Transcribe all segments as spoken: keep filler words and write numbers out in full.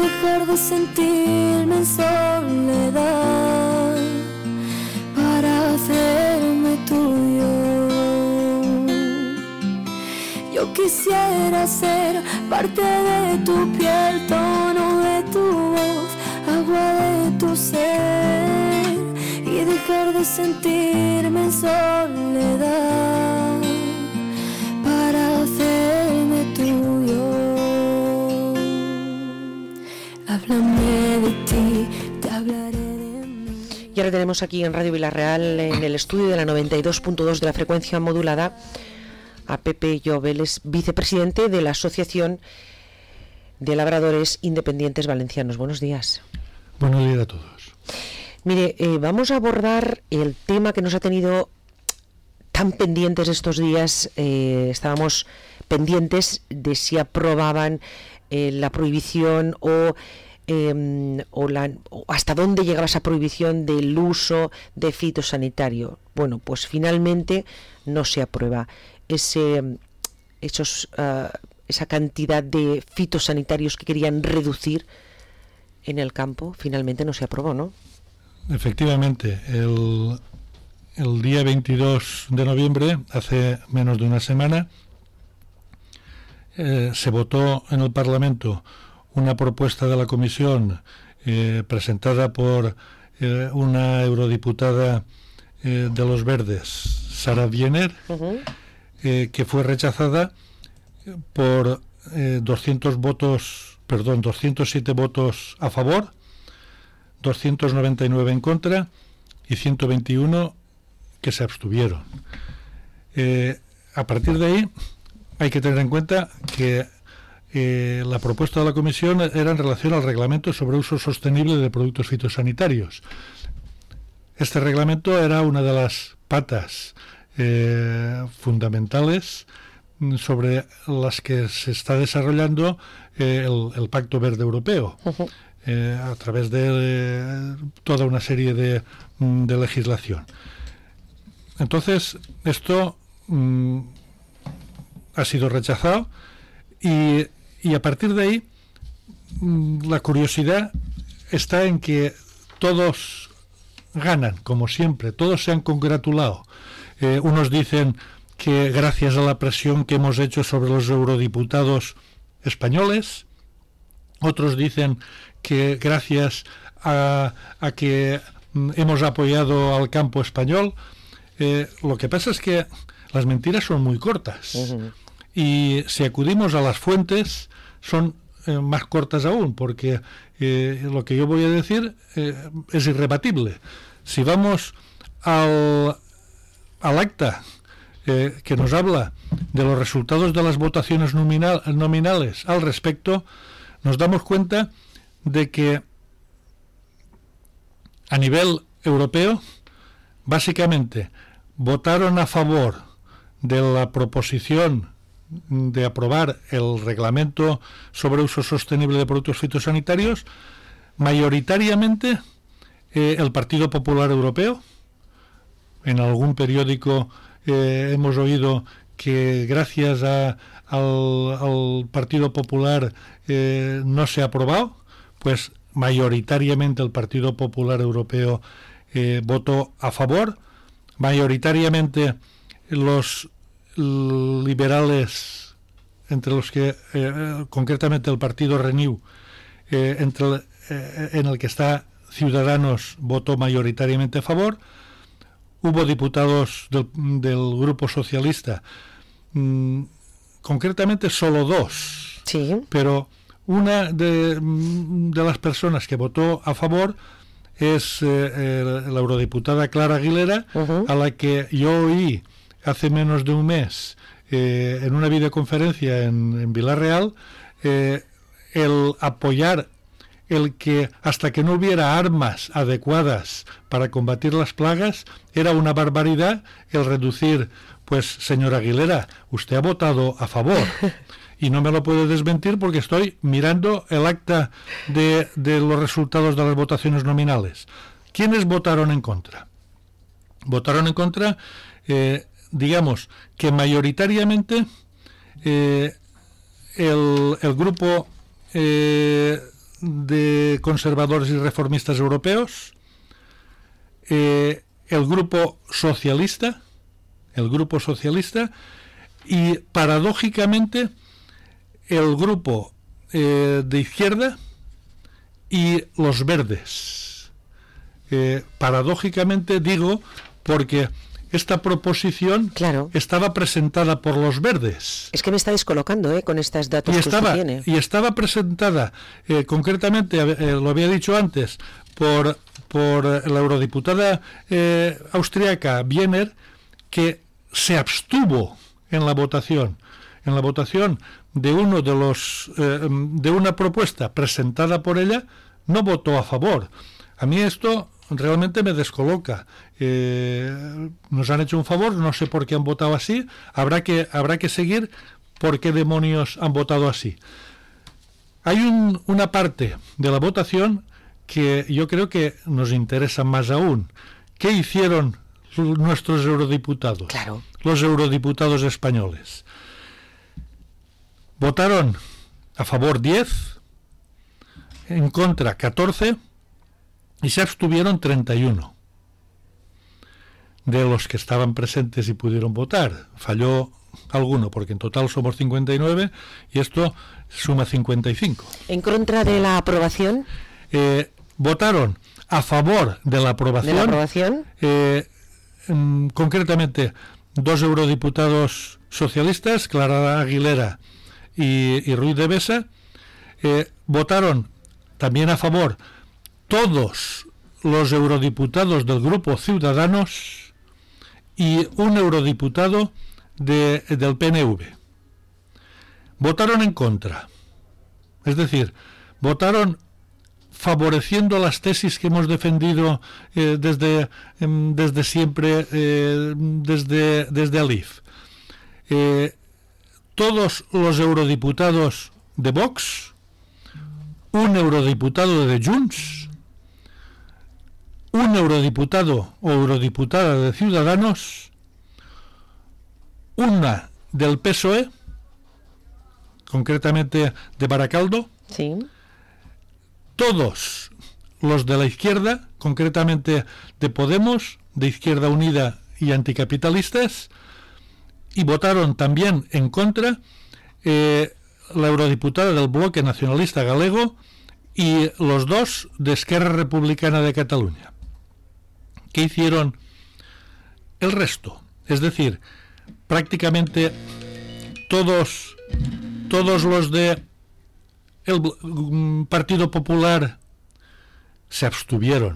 dejar de sentirme en soledad para hacerme tuyo. Yo quisiera ser parte de tu piel, tono de tu voz, agua de tu ser, y dejar de sentirme en soledad para hacerme tuyo. Háblame de ti, te hablaré de mí. Y ahora tenemos aquí en Radio Vilarreal, en el estudio de la noventa y dos punto dos de la frecuencia modulada, a Pepe Lloveles, vicepresidente de la Asociación de Labradores Independientes Valencianos. Buenos días. Buenos días a todos. Mire, eh, vamos a abordar el tema que nos ha tenido tan pendientes estos días. Eh, estábamos pendientes de si aprobaban eh, la prohibición o, eh, o, la, o hasta dónde llegaba esa prohibición del uso de fitosanitario. Bueno, pues finalmente no se aprueba. Ese, esos, uh, esa cantidad de fitosanitarios que querían reducir en el campo, finalmente no se aprobó, ¿no? Efectivamente, el, el día veintidós de noviembre, hace menos de una semana, eh, se votó en el Parlamento una propuesta de la Comisión eh, presentada por eh, una eurodiputada eh, de los Verdes, Sara Wiener, uh-huh. Eh, que fue rechazada por eh, doscientos votos, perdón, doscientos siete votos a favor, doscientos noventa y nueve en contra y ciento veintiuno que se abstuvieron. Eh, a partir de ahí hay que tener en cuenta que eh, la propuesta de la Comisión era en relación al reglamento sobre uso sostenible de productos fitosanitarios. Este reglamento era una de las patas Eh, fundamentales sobre las que se está desarrollando eh, el, el Pacto Verde Europeo, uh-huh. eh, a través de eh, toda una serie de, de legislación. Entonces, esto mm, ha sido rechazado y, y a partir de ahí mm, la curiosidad está en que todos ganan, como siempre, todos se han congratulado. Eh, unos dicen que gracias a la presión que hemos hecho sobre los eurodiputados españoles, otros dicen que gracias a, a que mm, hemos apoyado al campo español. Eh, lo que pasa es que las mentiras son muy cortas, uh-huh. y si acudimos a las fuentes son eh, más cortas aún, porque eh, lo que yo voy a decir eh, es irrebatible. Si vamos al al acta eh, que nos habla de los resultados de las votaciones nominal, nominales al respecto, nos damos cuenta de que a nivel europeo, básicamente, votaron a favor de la proposición de aprobar el reglamento sobre uso sostenible de productos fitosanitarios, mayoritariamente eh, el Partido Popular Europeo. En algún periódico eh, hemos oído que gracias a, al, al Partido Popular eh, no se ha aprobado. Pues mayoritariamente el Partido Popular Europeo eh, votó a favor. Mayoritariamente los liberales, entre los que eh, concretamente el Partido Renew, eh, entre, eh, en el que está Ciudadanos, votó mayoritariamente a favor. Hubo diputados del, del Grupo Socialista, mmm, concretamente solo dos, sí. Pero una de, de las personas que votó a favor es eh, la eurodiputada Clara Aguilera, uh-huh. a la que yo oí hace menos de un mes eh, en una videoconferencia en, en Vilarreal, eh, el apoyar el que hasta que no hubiera armas adecuadas para combatir las plagas era una barbaridad el reducir. Pues, señora Aguilera, usted ha votado a favor y no me lo puede desmentir porque estoy mirando el acta de, de los resultados de las votaciones nominales. ¿Quiénes votaron en contra? Votaron en contra, eh, digamos, que mayoritariamente eh, el, el grupo eh, de conservadores y reformistas europeos, eh, el grupo socialista, el grupo socialista y paradójicamente el grupo eh, de izquierda y los verdes. Eh, paradójicamente digo porque esta proposición claro. estaba presentada por los verdes. Es que me está descolocando, ¿eh? Con estos datos y que estaba, usted tiene. Y estaba presentada, eh, concretamente, eh, lo había dicho antes, por, por la eurodiputada eh, austriaca Wiener, que se abstuvo en la votación, en la votación de uno de los eh, de una propuesta presentada por ella, no votó a favor. A mí esto realmente me descoloca. Eh, nos han hecho un favor, no sé por qué han votado así, habrá que habrá que seguir por qué demonios han votado así. Hay un, una parte de la votación que yo creo que nos interesa más aún. ¿Qué hicieron nuestros eurodiputados? Claro. Los eurodiputados españoles. Votaron a favor diez, en contra catorce, y se abstuvieron treinta y uno de los que estaban presentes y pudieron votar. Falló alguno, porque en total somos cincuenta y nueve y esto suma cincuenta y cinco. ¿En contra de la aprobación? Eh, votaron a favor de la aprobación. ¿De la aprobación? Eh, mm, concretamente, dos eurodiputados socialistas, Clara Aguilera y, y Ruiz de Besa, eh, votaron también a favor todos los eurodiputados del grupo Ciudadanos y un eurodiputado de, del P N V. Votaron en contra. Es decir, votaron favoreciendo las tesis que hemos defendido eh, desde, eh, desde siempre, eh, desde, desde Alif. Eh, todos los eurodiputados de Vox, un eurodiputado de Junts, un eurodiputado o eurodiputada de Ciudadanos, una del P S O E, concretamente de Baracaldo, sí. Todos los de la izquierda, concretamente de Podemos, de Izquierda Unida y anticapitalistas, y votaron también en contra eh, la eurodiputada del Bloque Nacionalista Galego y los dos de Esquerra Republicana de Cataluña. ¿Qué hicieron el resto? Es decir, prácticamente todos, todos los de el Partido Popular se abstuvieron.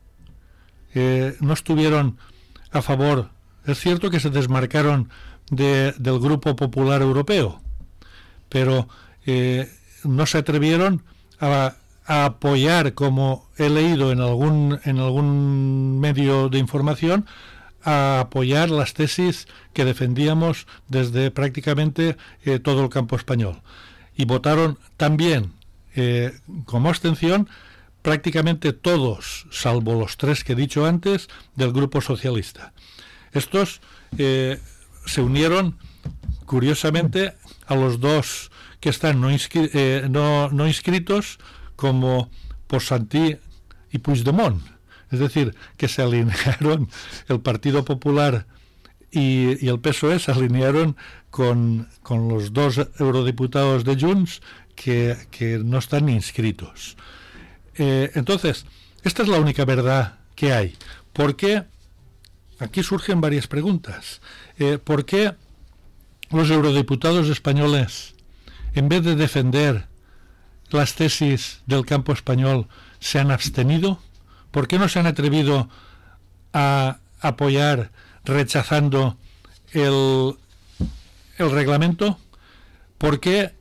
Eh, no estuvieron a favor. Es cierto que se desmarcaron de, del Grupo Popular Europeo, pero eh, no se atrevieron a, a apoyar, como he leído en algún en algún medio de información, a apoyar las tesis que defendíamos desde prácticamente eh, todo el campo español. Y votaron también eh, como abstención prácticamente todos, salvo los tres que he dicho antes, del Grupo Socialista. Estos eh, se unieron, curiosamente, a los dos que están no, inscri- eh, no, no inscritos, como Ponsatí y Puigdemont. Es decir, que se alinearon el Partido Popular y, y el P S O E, se alinearon con, con los dos eurodiputados de Junts que, que no están inscritos. Eh, entonces, esta es la única verdad que hay. ¿Por qué? Aquí surgen varias preguntas. Eh, ¿Por qué los eurodiputados españoles, en vez de defender las tesis del campo español, se han abstenido? ¿Por qué no se han atrevido a apoyar rechazando el, el reglamento? ¿Por qué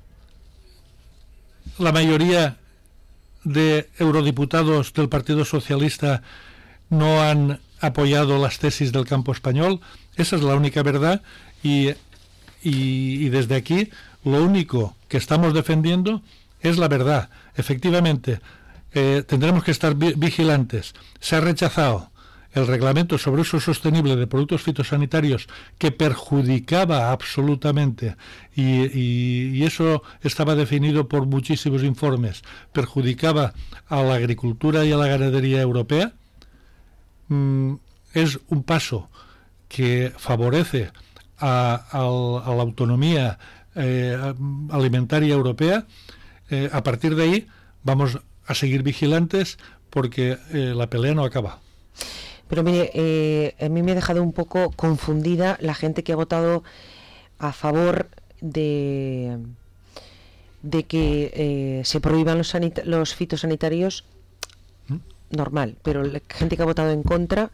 la mayoría de eurodiputados del Partido Socialista no han apoyado las tesis del campo español? Esa es la única verdad y, y, y desde aquí lo único que estamos defendiendo es la verdad. Efectivamente, eh, tendremos que estar vi- vigilantes. Se ha rechazado el reglamento sobre uso sostenible de productos fitosanitarios que perjudicaba absolutamente, y, y, y eso estaba definido por muchísimos informes, perjudicaba a la agricultura y a la ganadería europea, mm, es un paso que favorece a, a, a la autonomía eh, alimentaria europea. Eh, a partir de ahí vamos a seguir vigilantes porque eh, la pelea no acaba. Pero mire, eh, a mí me ha dejado un poco confundida la gente que ha votado a favor de, de que eh, se prohíban los, sanita- los fitosanitarios, ¿Mm? normal, pero la gente que ha votado en contra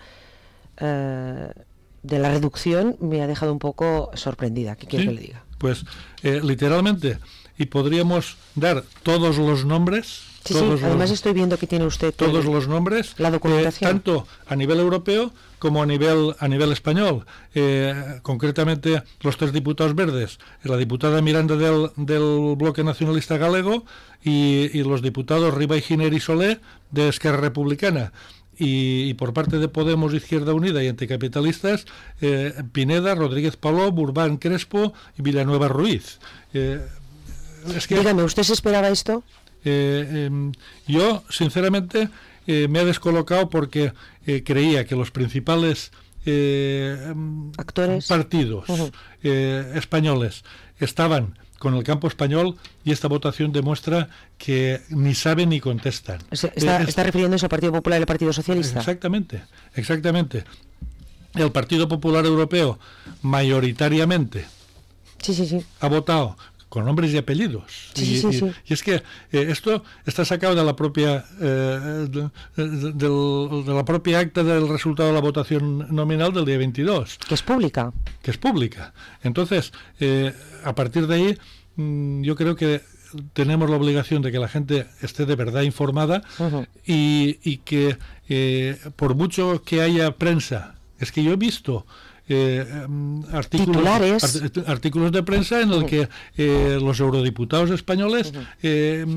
eh, de la reducción me ha dejado un poco sorprendida. ¿Qué quiere ¿Sí? que le diga? Pues eh, literalmente, y podríamos dar todos los nombres. Sí, todos sí, además los, estoy viendo que tiene usted todos el, los nombres, la documentación. Eh, tanto a nivel europeo como a nivel a nivel español. Eh, concretamente, los tres diputados verdes, la diputada Miranda del, del Bloque Nacionalista Galego y, y los diputados Riba y Giner y Solé de Esquerra Republicana. Y, y por parte de Podemos, Izquierda Unida y Anticapitalistas, eh, Pineda, Rodríguez Paló, Burbán Crespo y Villanueva Ruiz. Eh, es que, Dígame, ¿usted se esperaba esto? Eh, eh, yo, sinceramente, eh, me he descolocado porque eh, creía que los principales eh, actores, partidos uh-huh. eh, españoles estaban con el campo español, y esta votación demuestra que ni saben ni contestan. ¿Está, eh, está refiriéndose al Partido Popular y al Partido Socialista? Exactamente, exactamente. El Partido Popular Europeo, mayoritariamente, sí, sí, sí. ha votado con nombres y apellidos. Sí, y, sí, y, sí. y es que eh, esto está sacado de la propia eh, de, de, de, de la propia acta del resultado de la votación nominal del día veintidós. Que es pública. Que es pública. Entonces, eh, a partir de ahí, mmm, yo creo que tenemos la obligación de que la gente esté de verdad informada, uh-huh. y, y que eh, por mucho que haya prensa, es que yo he visto Eh, artículos, art, artículos de prensa en el uh-huh. que eh, los eurodiputados españoles uh-huh. eh,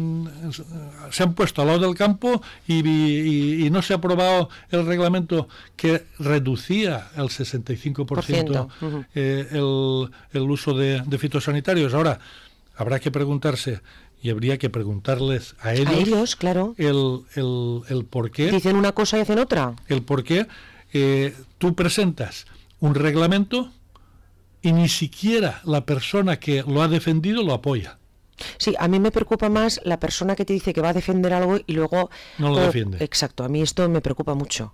se han puesto al lado del campo y, y, y no se ha aprobado el reglamento que reducía el sesenta y cinco por ciento uh-huh. eh, el, el uso de, de fitosanitarios. Ahora, habrá que preguntarse, y habría que preguntarles a ellos, a ellos claro. el, el, el por qué. Dicen una cosa y hacen otra. El por qué eh, tú presentas un reglamento y ni siquiera la persona que lo ha defendido lo apoya. Sí, a mí me preocupa más la persona que te dice que va a defender algo y luego no lo oh, defiende. Exacto, a mí esto me preocupa mucho.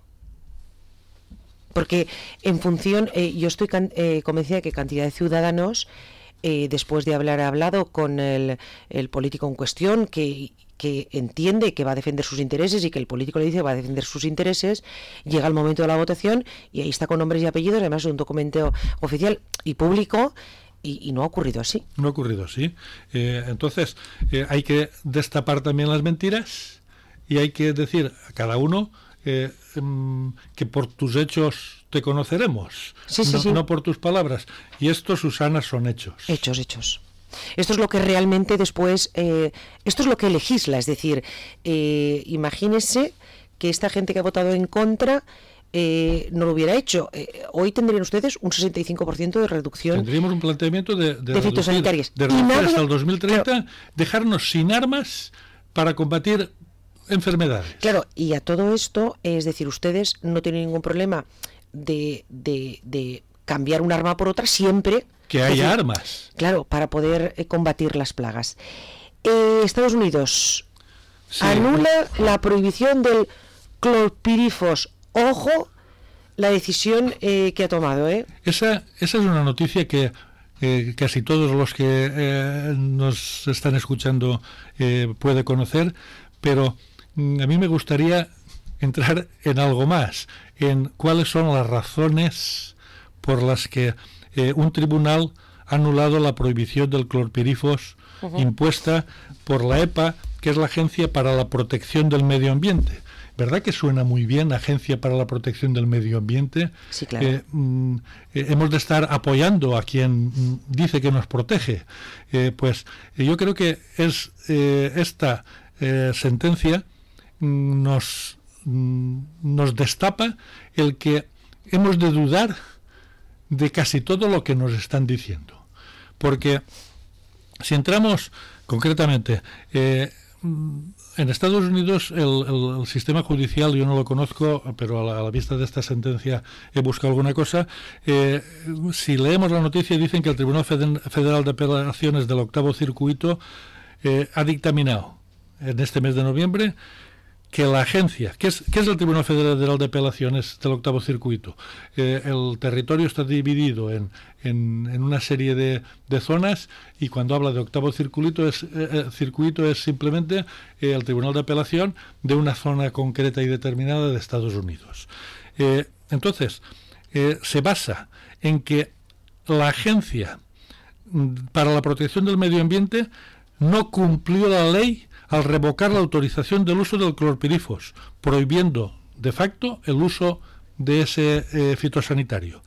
Porque en función, eh, yo estoy can, eh, convencida de que cantidad de ciudadanos, eh, después de haber hablado con el, el político en cuestión, que que entiende que va a defender sus intereses y que el político le dice que va a defender sus intereses, llega el momento de la votación y ahí está con nombres y apellidos, además es un documento oficial y público, y, y no ha ocurrido así. No ha ocurrido así. Eh, entonces, eh, hay que destapar también las mentiras y hay que decir a cada uno eh, mm, que por tus hechos te conoceremos, sí, sí, no, sí. no por tus palabras. Y esto, Susana, son hechos. Hechos, hechos. Esto es lo que realmente después, eh, esto es lo que legisla, es decir, eh, imagínese que esta gente que ha votado en contra eh, no lo hubiera hecho. Eh, hoy tendrían ustedes un sesenta y cinco por ciento de reducción. Tendríamos un planteamiento de, de, de fitosanitarias. De reducir nada, hasta el dos mil treinta, claro, dejarnos sin armas para combatir enfermedades. Claro, y a todo esto, es decir, ustedes no tienen ningún problema de, de, de cambiar un arma por otra siempre que haya decir, armas. Claro, para poder eh, combatir las plagas. Eh, Estados Unidos sí. anula la prohibición del clorpirifos. Ojo, la decisión eh, que ha tomado. ¿eh? Esa, esa es una noticia que eh, casi todos los que eh, nos están escuchando eh, puede conocer, pero mm, a mí me gustaría entrar en algo más, en cuáles son las razones por las que Eh, un tribunal ha anulado la prohibición del clorpirifos uh-huh. impuesta por la E P A, que es la Agencia para la Protección del Medio Ambiente. ¿Verdad que suena muy bien, Agencia para la Protección del Medio Ambiente? Sí, claro. Eh, mm, eh, hemos de estar apoyando a quien mm, dice que nos protege. Eh, pues eh, yo creo que es eh, esta eh, sentencia mm, nos mm, nos destapa el que hemos de dudar de casi todo lo que nos están diciendo. Porque si entramos concretamente, eh, en Estados Unidos el, el, el sistema judicial, yo no lo conozco, pero a la, a la vista de esta sentencia he buscado alguna cosa. Eh, si leemos la noticia, dicen que el Tribunal Federal de Apelaciones del Octavo Circuito eh, ha dictaminado en este mes de noviembre que la agencia, ¿qué es, qué es el Tribunal Federal de Apelaciones del Octavo Circuito? Eh, el territorio está dividido en, en, en una serie de, de zonas, y cuando habla de Octavo Circuito es, eh, circuito es simplemente eh, el Tribunal de Apelación de una zona concreta y determinada de Estados Unidos. Eh, entonces, eh, se basa en que la Agencia para la Protección del Medio Ambiente no cumplió la ley al revocar la autorización del uso del clorpirifos, prohibiendo de facto el uso de ese eh, fitosanitario.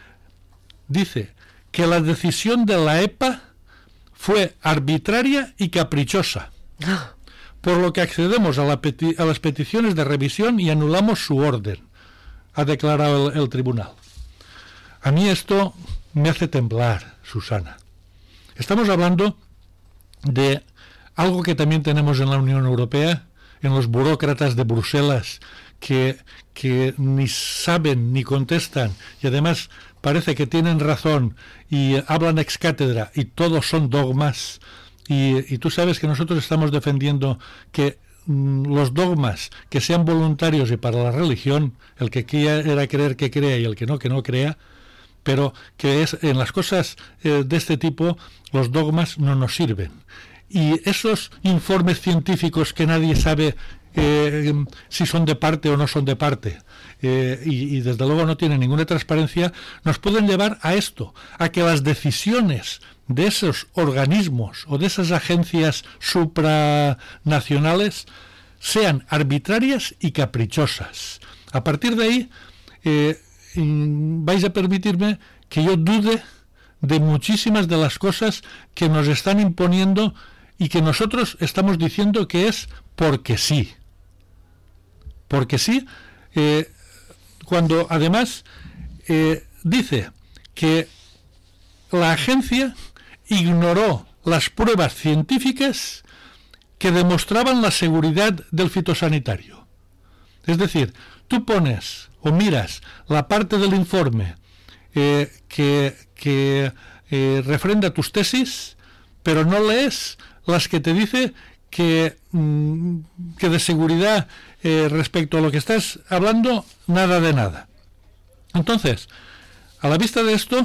Dice que la decisión de la E P A fue arbitraria y caprichosa, por lo que accedemos a, la peti- a las peticiones de revisión y anulamos su orden, ha declarado el, el tribunal. A mí esto me hace temblar, Susana. Estamos hablando de algo que también tenemos en la Unión Europea, en los burócratas de Bruselas, que, que ni saben ni contestan, y además parece que tienen razón y hablan ex cátedra, y todos son dogmas. Y, y tú sabes que nosotros estamos defendiendo que mm, los dogmas que sean voluntarios y para la religión, el que quiera creer que crea y el que no, que no crea, pero que es en las cosas eh, de este tipo los dogmas no nos sirven. Y esos informes científicos que nadie sabe eh, si son de parte o no son de parte, eh, y, y desde luego no tienen ninguna transparencia, nos pueden llevar a esto, a que las decisiones de esos organismos o de esas agencias supranacionales sean arbitrarias y caprichosas. A partir de ahí, eh, vais a permitirme que yo dude de muchísimas de las cosas que nos están imponiendo y que nosotros estamos diciendo que es porque sí. Porque sí, eh, cuando además eh, dice que la agencia ignoró las pruebas científicas que demostraban la seguridad del fitosanitario. Es decir, tú pones o miras la parte del informe eh, que, que eh, refrenda tus tesis, pero no lees las que te dice que, mmm, que de seguridad eh, respecto a lo que estás hablando, nada de nada. Entonces, a la vista de esto,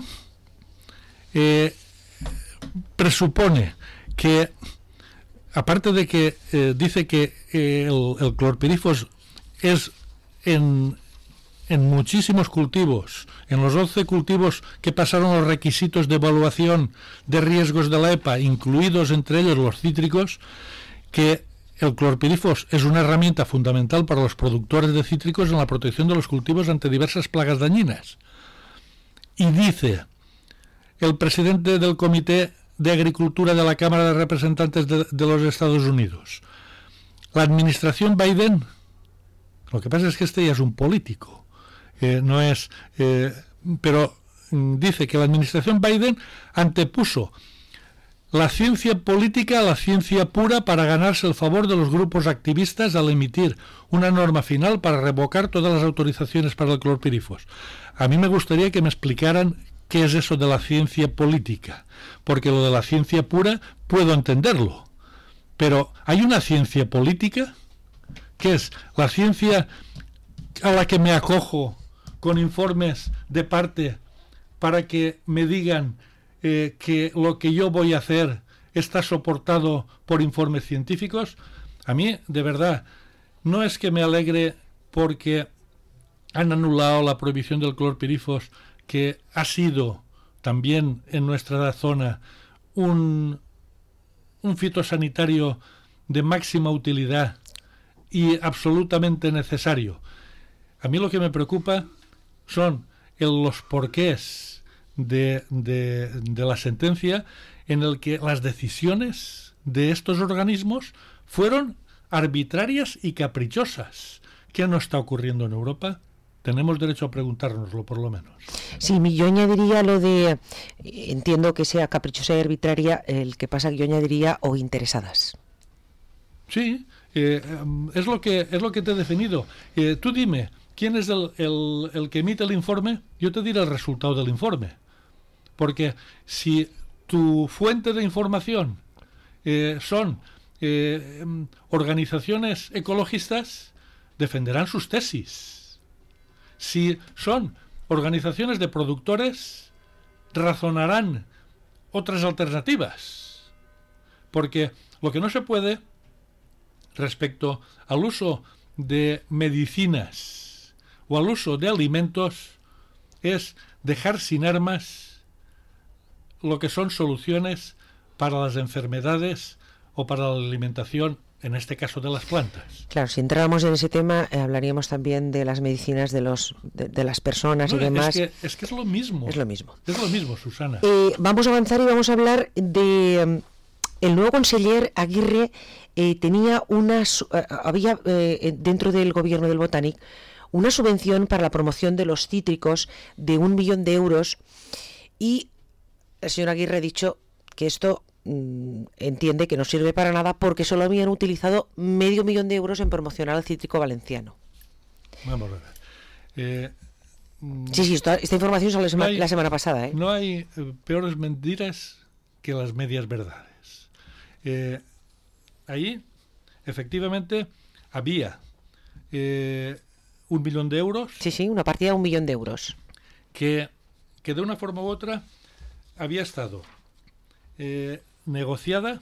eh, presupone que, aparte de que eh, dice que eh, el, el clorpirifos es en, en muchísimos cultivos, en los once cultivos que pasaron los requisitos de evaluación de riesgos de la E P A, incluidos entre ellos los cítricos, que el clorpirifos es una herramienta fundamental para los productores de cítricos en la protección de los cultivos ante diversas plagas dañinas. Y dice el presidente del Comité de Agricultura de la Cámara de Representantes de, de los Estados Unidos, la administración Biden, lo que pasa es que este ya es un político, eh, no es, eh, pero mm, dice que la administración Biden antepuso la ciencia política a la ciencia pura para ganarse el favor de los grupos activistas al emitir una norma final para revocar todas las autorizaciones para el clorpirifos. A mí me gustaría que me explicaran qué es eso de la ciencia política, porque lo de la ciencia pura puedo entenderlo, pero ¿hay una ciencia política? ¿Qué es la ciencia a la que me acojo con informes de parte para que me digan eh, que lo que yo voy a hacer está soportado por informes científicos? A mí, de verdad, no es que me alegre porque han anulado la prohibición del clorpirifos, que ha sido también en nuestra zona un, un fitosanitario de máxima utilidad y absolutamente necesario. A mí lo que me preocupa son el, los porqués de, de, de la sentencia, en el que las decisiones de estos organismos fueron arbitrarias y caprichosas, ¿qué no está ocurriendo en Europa? Tenemos derecho a preguntárnoslo, por lo menos. Sí, yo añadiría lo de, entiendo que sea caprichosa y arbitraria, el que pasa que yo añadiría o interesadas. Sí, eh, es lo que es lo que te he definido. Eh, tú dime, ¿quién es el, el, el que emite el informe? Yo te diré el resultado del informe. Porque si tu fuente de información eh, son eh, organizaciones ecologistas, defenderán sus tesis. Si son organizaciones de productores, razonarán otras alternativas. Porque lo que no se puede, respecto al uso de medicinas o al uso de alimentos, es dejar sin armas lo que son soluciones para las enfermedades o para la alimentación, en este caso de las plantas. Claro, si entráramos en ese tema, eh, hablaríamos también de las medicinas de los de, de las personas no, y demás. Es que, es que es lo mismo. Es lo mismo. Es lo mismo, Susana. Eh, vamos a avanzar y vamos a hablar de um, el nuevo conseller Aguirre. Eh, tenía una eh, había eh, dentro del gobierno del Botanic una subvención para la promoción de los cítricos de un millón de euros y el señor Aguirre ha dicho que esto entiende que no sirve para nada porque solo habían utilizado medio millón de euros en promocionar al cítrico valenciano. Vamos a ver. Eh, sí, sí, esta, esta información salió no hay, la semana pasada. ¿eh? No hay eh, peores mentiras que las medias verdades. Eh, ahí, efectivamente, había eh, un millón de euros. Sí, sí, una partida de un millón de euros. Que, que de una forma u otra había estado eh, negociada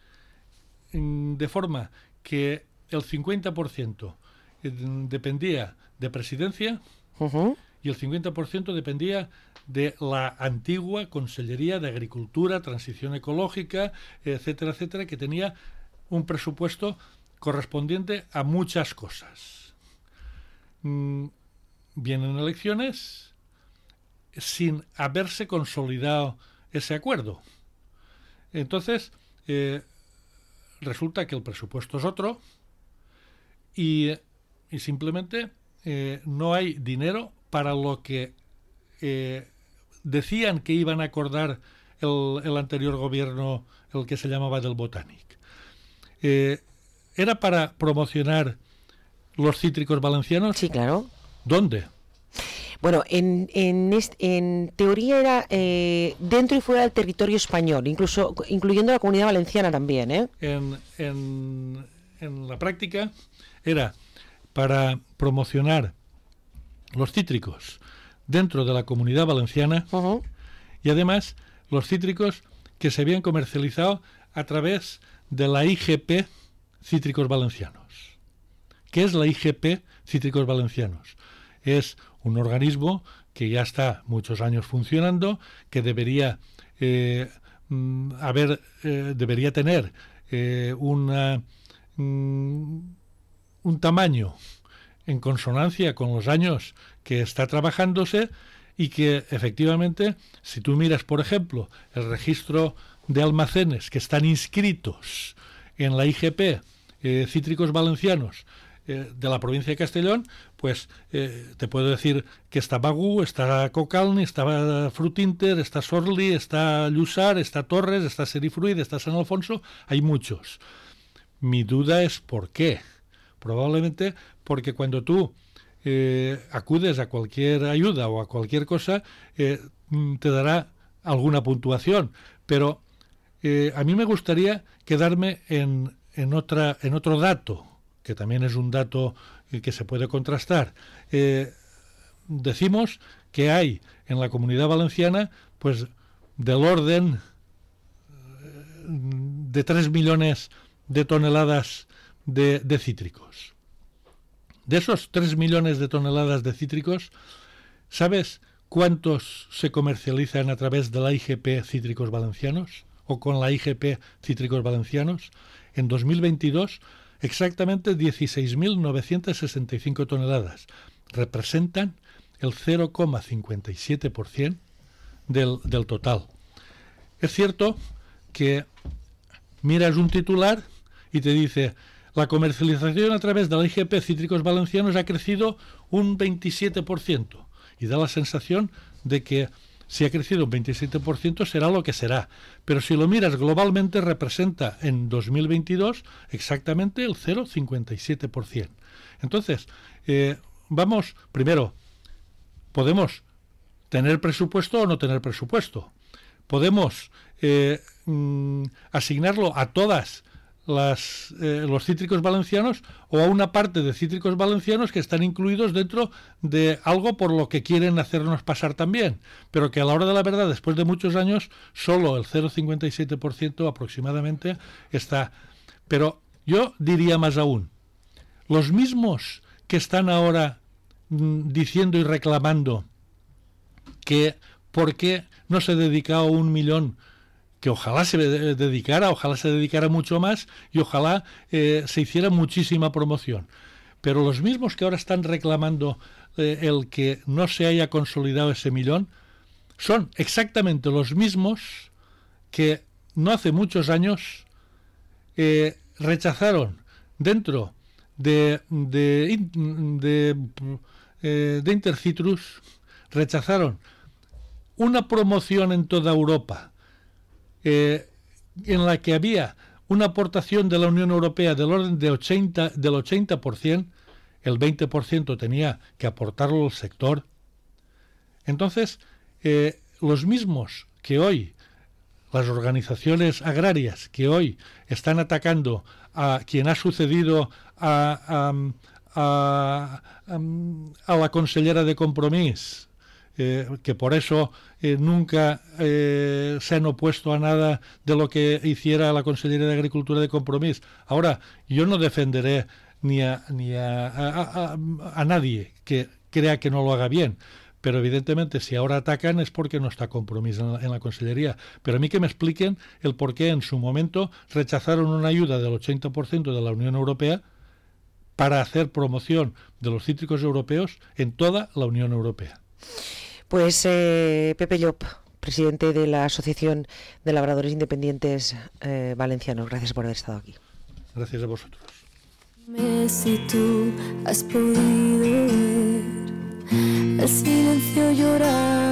de forma que el cincuenta por ciento dependía de Presidencia uh-huh. y el cincuenta por ciento dependía de la antigua Consellería de Agricultura, Transición Ecológica, etcétera, etcétera, que tenía un presupuesto correspondiente a muchas cosas. Mm, vienen elecciones sin haberse consolidado ese acuerdo. Entonces, eh, resulta que el presupuesto es otro y, y simplemente eh, no hay dinero para lo que eh, decían que iban a acordar el, el anterior gobierno, el que se llamaba del Botanic. Eh, ¿Era para promocionar los cítricos valencianos? Sí, claro. ¿Dónde? Bueno, en, en, est, en teoría era eh, dentro y fuera del territorio español, incluso incluyendo la Comunidad Valenciana también, ¿eh? En, en, en la práctica era para promocionar los cítricos dentro de la Comunidad Valenciana uh-huh. y además los cítricos que se habían comercializado a través de la I G P Cítricos Valencianos. ¿Qué es la I G P Cítricos Valencianos? Es un organismo que ya está muchos años funcionando, que debería eh, haber, eh, debería tener eh, una, un, un tamaño en consonancia con los años que está trabajándose y que efectivamente, si tú miras, por ejemplo, el registro de almacenes que están inscritos en la I G P eh, Cítricos Valencianos de la provincia de Castellón, pues eh, te puedo decir que está Bagú, está Cocalni, está Frutinter, está Sorli, está Llusar, está Torres, está Serifruid, está San Alfonso, hay muchos. Mi duda es por qué. Probablemente porque cuando tú eh, acudes a cualquier ayuda o a cualquier cosa, eh, te dará alguna puntuación, pero eh, a mí me gustaría quedarme en, en, otra, en otro dato, que también es un dato que se puede contrastar. Eh, decimos que hay en la Comunidad Valenciana pues del orden de tres millones de toneladas de, de cítricos. De esos tres millones de toneladas de cítricos, ¿sabes cuántos se comercializan a través de la I G P Cítricos Valencianos o con la I G P Cítricos Valencianos? En dos mil veintidós, exactamente dieciséis mil novecientas sesenta y cinco toneladas. Representan el cero coma cincuenta y siete por ciento del, del total. Es cierto que miras un titular y te dice la comercialización a través de la I G P Cítricos Valencianos ha crecido un veintisiete por ciento y da la sensación de que si ha crecido un veintisiete por ciento será lo que será, pero si lo miras globalmente representa en dos mil veintidós exactamente el cero coma cincuenta y siete por ciento. Entonces, eh, vamos, primero, podemos tener presupuesto o no tener presupuesto. Podemos eh, mm, asignarlo a todas las, eh, los cítricos valencianos o a una parte de cítricos valencianos que están incluidos dentro de algo por lo que quieren hacernos pasar también, pero que a la hora de la verdad, después de muchos años, solo el cero coma cincuenta y siete por ciento aproximadamente está. Pero yo diría más aún, los mismos que están ahora mm, diciendo y reclamando que por qué no se dedicaba un millón, que ojalá se dedicara, ojalá se dedicara mucho más y ojalá eh, se hiciera muchísima promoción. Pero los mismos que ahora están reclamando eh, el que no se haya consolidado ese millón, son exactamente los mismos que no hace muchos años eh, rechazaron dentro de, de, de, de, de Intercitrus, rechazaron una promoción en toda Europa eh, en la que había una aportación de la Unión Europea del orden de ochenta, del ochenta por ciento, el veinte por ciento tenía que aportarlo el sector. Entonces, eh, los mismos que hoy, las organizaciones agrarias que hoy están atacando a quien ha sucedido a, a, a, a, a la consellera de Compromís, Eh, que por eso eh, nunca eh, se han opuesto a nada de lo que hiciera la Consellería de Agricultura de Compromís. Ahora, yo no defenderé ni a, ni a, a, a, a nadie que crea que no lo haga bien, pero evidentemente si ahora atacan es porque no está Compromís en la, en la Consellería. Pero a mí que me expliquen el por qué en su momento rechazaron una ayuda del ochenta por ciento de la Unión Europea para hacer promoción de los cítricos europeos en toda la Unión Europea. Pues eh, Pepe Llop, presidente de la Asociación de Labradores Independientes eh, Valencianos, gracias por haber estado aquí. Gracias a vosotros. Si tú has podido ver el silencio llorar.